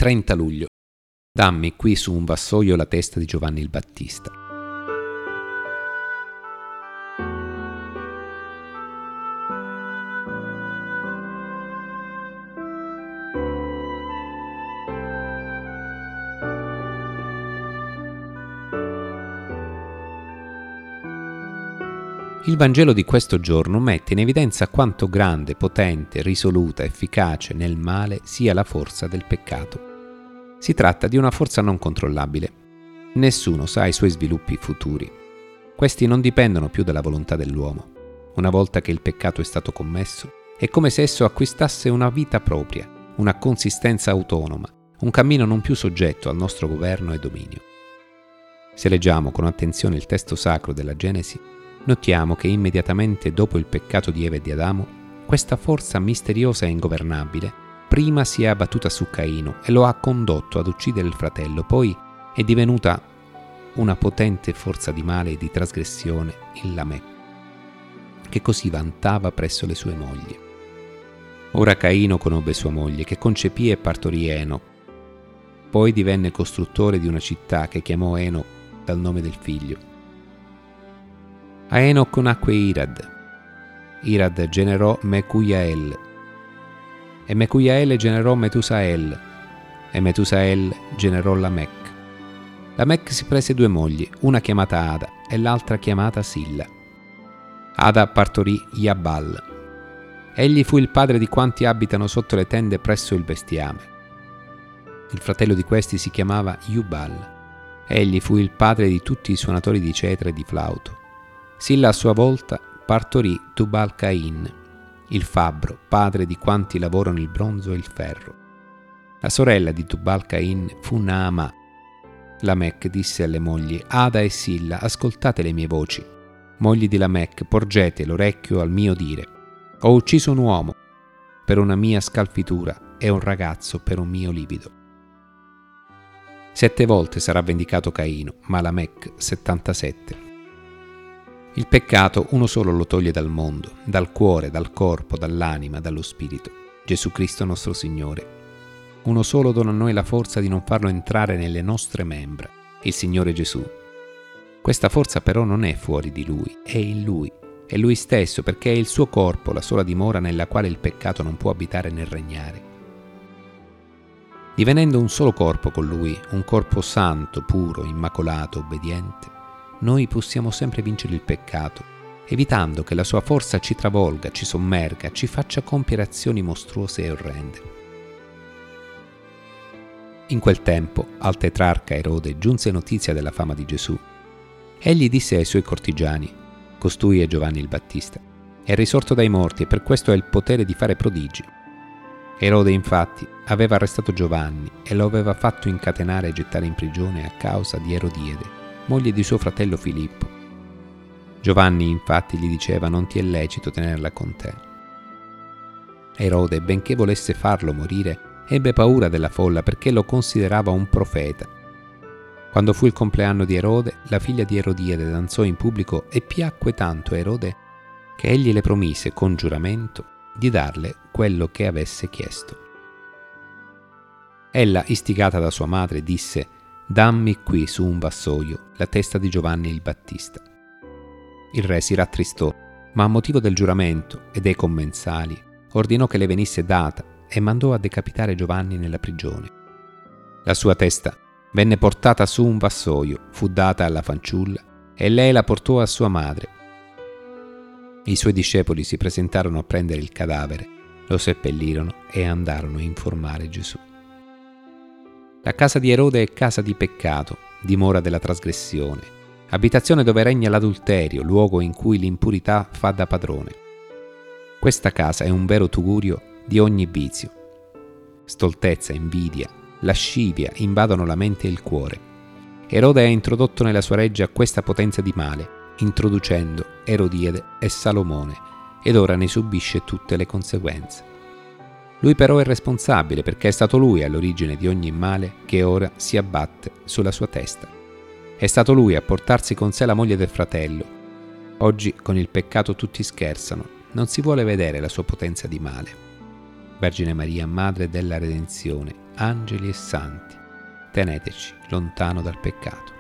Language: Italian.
30 luglio. Dammi qui su un vassoio la testa di Giovanni il Battista. Il Vangelo di questo giorno mette in evidenza quanto grande, potente, risoluta, efficace nel male sia la forza del peccato. Si tratta di una forza non controllabile. Nessuno sa i suoi sviluppi futuri. Questi non dipendono più dalla volontà dell'uomo. Una volta che il peccato è stato commesso, è come se esso acquistasse una vita propria, una consistenza autonoma, un cammino non più soggetto al nostro governo e dominio. Se leggiamo con attenzione il testo sacro della Genesi, notiamo che immediatamente dopo il peccato di Eva e di Adamo, questa forza misteriosa e ingovernabile prima si è abbattuta su Caino e lo ha condotto ad uccidere il fratello, poi è divenuta una potente forza di male e di trasgressione in Lamech, che così vantava presso le sue mogli. Ora Caino conobbe sua moglie, che concepì e partorì Enoch. Poi divenne costruttore di una città che chiamò Enoch dal nome del figlio. A Enoch nacque Irad. Irad generò Mecujael, e Mecujael generò Metusael, e Metusael generò Lamech. Lamech si prese 2 mogli, una chiamata Ada e l'altra chiamata Silla. Ada partorì Jabal. Egli fu il padre di quanti abitano sotto le tende presso il bestiame. Il fratello di questi si chiamava Jubal. Egli fu il padre di tutti i suonatori di cetra e di flauto. Silla a sua volta partorì Tubal-Cain, il fabbro, padre di quanti lavorano il bronzo e il ferro. La sorella di Tubal-Cain fu Naamah. Lamech disse alle mogli: Ada e Silla, ascoltate le mie voci. Mogli di Lamech, porgete l'orecchio al mio dire. Ho ucciso un uomo per una mia scalfitura e un ragazzo per un mio livido. 7 volte sarà vendicato Caino, ma Lamech 77. Il peccato uno solo lo toglie dal mondo, dal cuore, dal corpo, dall'anima, dallo spirito. Gesù Cristo nostro Signore. Uno solo dona a noi la forza di non farlo entrare nelle nostre membra, il Signore Gesù. Questa forza però non è fuori di Lui, è in Lui. È Lui stesso, perché è il suo corpo la sola dimora nella quale il peccato non può abitare né regnare. Divenendo un solo corpo con Lui, un corpo santo, puro, immacolato, obbediente, noi possiamo sempre vincere il peccato, evitando che la sua forza ci travolga, ci sommerga, ci faccia compiere azioni mostruose e orrende. In quel tempo al tetrarca Erode giunse notizia della fama di Gesù. Egli disse ai suoi cortigiani: costui è Giovanni il Battista, è risorto dai morti e per questo ha il potere di fare prodigi. Erode infatti aveva arrestato Giovanni e lo aveva fatto incatenare e gettare in prigione a causa di Erodiade, moglie di suo fratello Filippo. Giovanni infatti gli diceva: non ti è lecito tenerla con te. Erode, benché volesse farlo morire, ebbe paura della folla perché lo considerava un profeta. Quando fu il compleanno di Erode, la figlia di Erodiade danzò in pubblico e piacque tanto a Erode che egli le promise con giuramento di darle quello che avesse chiesto. Ella, istigata da sua madre, disse: dammi qui su un vassoio la testa di Giovanni il Battista. Il re si rattristò, ma a motivo del giuramento e dei commensali ordinò che le venisse data e mandò a decapitare Giovanni nella prigione. La sua testa venne portata su un vassoio, fu data alla fanciulla e lei la portò a sua madre. I suoi discepoli si presentarono a prendere il cadavere, lo seppellirono e andarono a informare Gesù. La casa di Erode è casa di peccato, dimora della trasgressione, abitazione dove regna l'adulterio, luogo in cui l'impurità fa da padrone. Questa casa è un vero tugurio di ogni vizio. Stoltezza, invidia, lascivia invadono la mente e il cuore. Erode ha introdotto nella sua reggia questa potenza di male, introducendo Erodiade e Salomone, ed ora ne subisce tutte le conseguenze. Lui però è responsabile perché è stato lui all'origine di ogni male che ora si abbatte sulla sua testa. È stato lui a portarsi con sé la moglie del fratello. Oggi con il peccato tutti scherzano, non si vuole vedere la sua potenza di male. Vergine Maria, Madre della Redenzione, angeli e santi, teneteci lontano dal peccato.